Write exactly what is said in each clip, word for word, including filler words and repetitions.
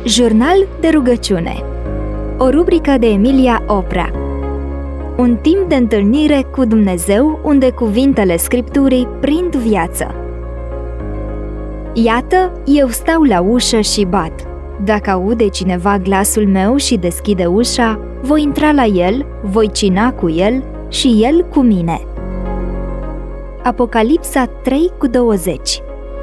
Jurnal de rugăciune. O rubrică de Emilia Oprea. Un timp de întâlnire cu Dumnezeu unde cuvintele Scripturii prind viață. Iată, eu stau la ușă și bat. Dacă aude cineva glasul meu și deschide ușa, voi intra la el, voi cina cu el și el cu mine. Apocalipsa trei cu douăzeci.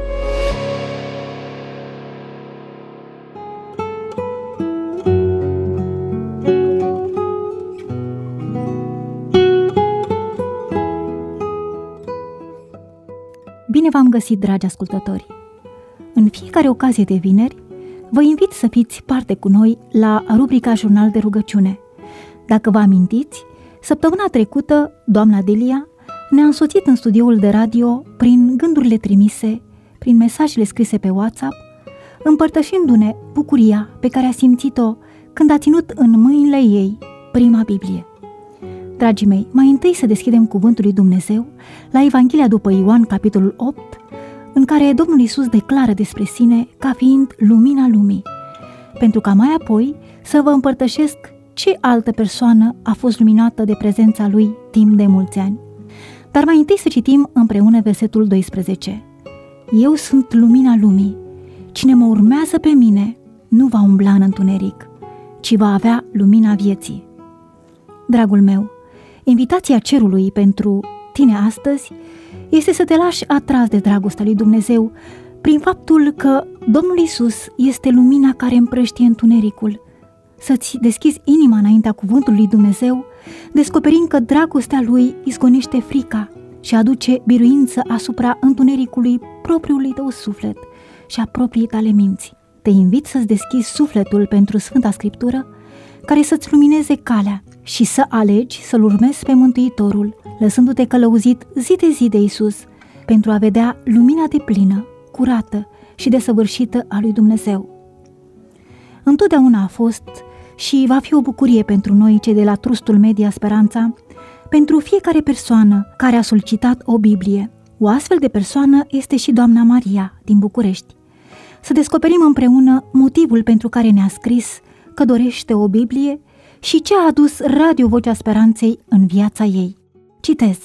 Bine v-am găsit, dragi ascultători! În fiecare ocazie de vineri, vă invit să fiți parte cu noi la rubrica Jurnal de rugăciune. Dacă vă amintiți, săptămâna trecută, doamna Delia ne-a însoțit în studioul de radio prin gândurile trimise, prin mesajele scrise pe WhatsApp, împărtășindu-ne bucuria pe care a simțit-o când a ținut în mâinile ei prima Biblie. Dragii mei, mai întâi să deschidem cuvântul lui Dumnezeu la Evanghelia după Ioan, capitolul opt, în care Domnul Iisus declară despre sine ca fiind lumina lumii, pentru ca mai apoi să vă împărtășesc ce altă persoană a fost luminată de prezența Lui timp de mulți ani. Dar mai întâi să citim împreună versetul doisprezece. Eu sunt lumina lumii. Cine mă urmează pe mine nu va umbla în întuneric, ci va avea lumina vieții. Dragul meu, invitația cerului pentru tine astăzi este să te lași atras de dragostea lui Dumnezeu prin faptul că Domnul Iisus este lumina care împrăștie întunericul, să-ți deschizi inima înaintea cuvântului lui Dumnezeu, descoperind că dragostea Lui izgonește frica și aduce biruință asupra întunericului propriului tău suflet și a propriei tale minți. Te invit să-ți deschizi sufletul pentru Sfânta Scriptură, care să-ți lumineze calea și să alegi să-L urmezi pe Mântuitorul, lăsându-te călăuzit zi de zi de Iisus, pentru a vedea lumina deplină, curată și desăvârșită a lui Dumnezeu. Întotdeauna a fost și va fi o bucurie pentru noi, cei de la Trustul Media Speranța, pentru fiecare persoană care a solicitat o Biblie. O astfel de persoană este și doamna Maria din București. Să descoperim împreună motivul pentru care ne-a scris că dorește o Biblie și ce a adus Radio Vocea Speranței în viața ei. Citez.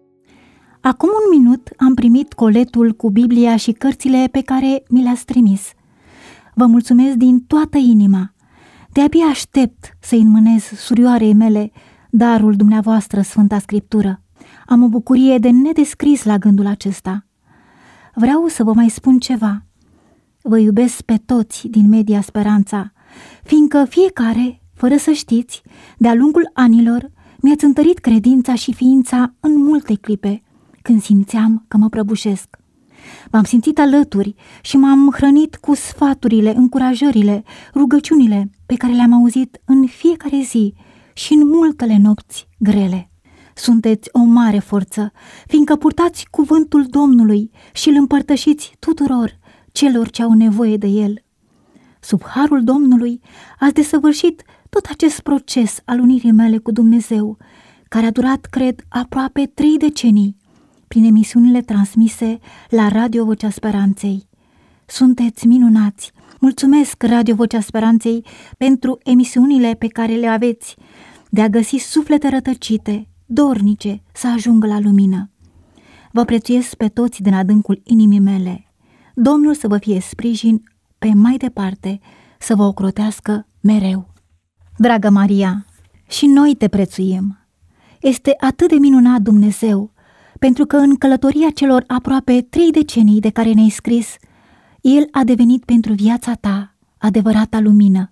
Acum un minut am primit coletul cu Biblia și cărțile pe care mi le-ați trimis. Vă mulțumesc din toată inima. De-abia aștept să-i înmânez surioarei mele darul dumneavoastră, Sfânta Scriptură. Am o bucurie de nedescris la gândul acesta. Vreau să vă mai spun ceva. Vă iubesc pe toți din Media Speranța, fiindcă fiecare, fără să știți, de-a lungul anilor, mi-ați întărit credința și ființa în multe clipe, când simțeam că mă prăbușesc. M-am simțit alături și m-am hrănit cu sfaturile, încurajările, rugăciunile pe care le-am auzit în fiecare zi și în multele nopți grele. Sunteți o mare forță, fiindcă purtați cuvântul Domnului și îl împărtășiți tuturor celor ce au nevoie de el. Sub harul Domnului ați desăvârșit tot acest proces al unirii mele cu Dumnezeu, care a durat, cred, aproape trei decenii, prin emisiunile transmise la Radio Vocea Speranței. Sunteți minunați! Mulțumesc, Radio Vocea Speranței, pentru emisiunile pe care le aveți, de a găsi suflete rătăcite, dornice, să ajungă la lumină. Vă prețuiesc pe toți din adâncul inimii mele. Domnul să vă fie sprijin pe mai departe, să vă ocrotească mereu. Dragă Maria, și noi te prețuim. Este atât de minunat Dumnezeu, pentru că în călătoria celor aproape trei decenii de care ne-ai scris, El a devenit pentru viața ta adevărata lumină.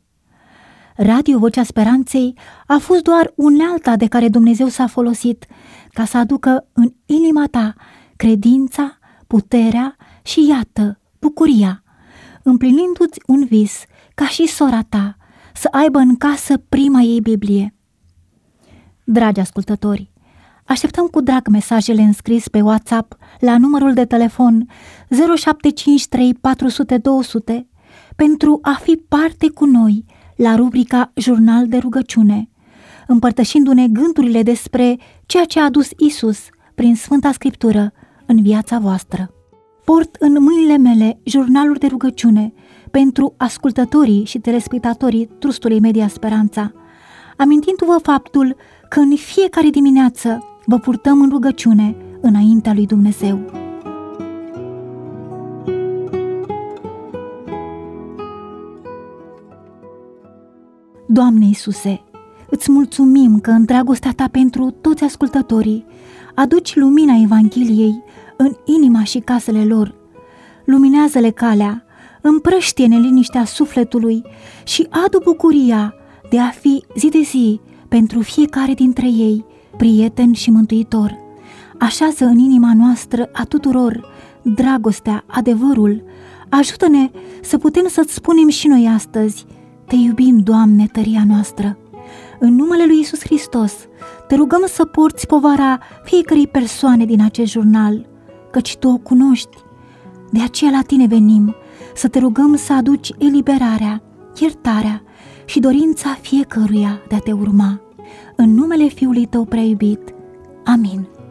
Radio Vocea Speranței a fost doar unealta de care Dumnezeu s-a folosit ca să aducă în inima ta credința, puterea și, iată, bucuria, împlinindu-ți un vis ca și sora ta să aibă în casă prima ei Biblie. Dragi ascultători, așteptăm cu drag mesajele înscris pe WhatsApp la numărul de telefon zero șapte cinci trei patru zero zero doi zero zero pentru a fi parte cu noi la rubrica Jurnal de rugăciune, împărtășindu-ne gândurile despre ceea ce a adus Iisus prin Sfânta Scriptură în viața voastră. Port în mâinile mele jurnalul de rugăciune pentru ascultătorii și telespectatorii Trustului Media Speranța, amintindu-vă faptul că în fiecare dimineață vă purtăm în rugăciune înaintea lui Dumnezeu. Doamne Iisuse, îți mulțumim că în dragostea Ta pentru toți ascultătorii aduci lumina Evangheliei în inima și casele lor. Luminează-le calea, împrăștie-ne liniștea sufletului și adu bucuria de a fi zi de zi pentru fiecare dintre ei prieten și mântuitor. Așează în inima noastră a tuturor dragostea, adevărul. Ajută-ne să putem să-ți spunem și noi astăzi: Te iubim, Doamne, tăria noastră. În numele lui Iisus Hristos, te rugăm să porți povara fiecărei persoane din acest jurnal, căci Tu o cunoști. De aceea la Tine venim, să te rugăm să aduci eliberarea, iertarea și dorința fiecăruia de a Te urma. În numele Fiului Tău prea iubit. Amin.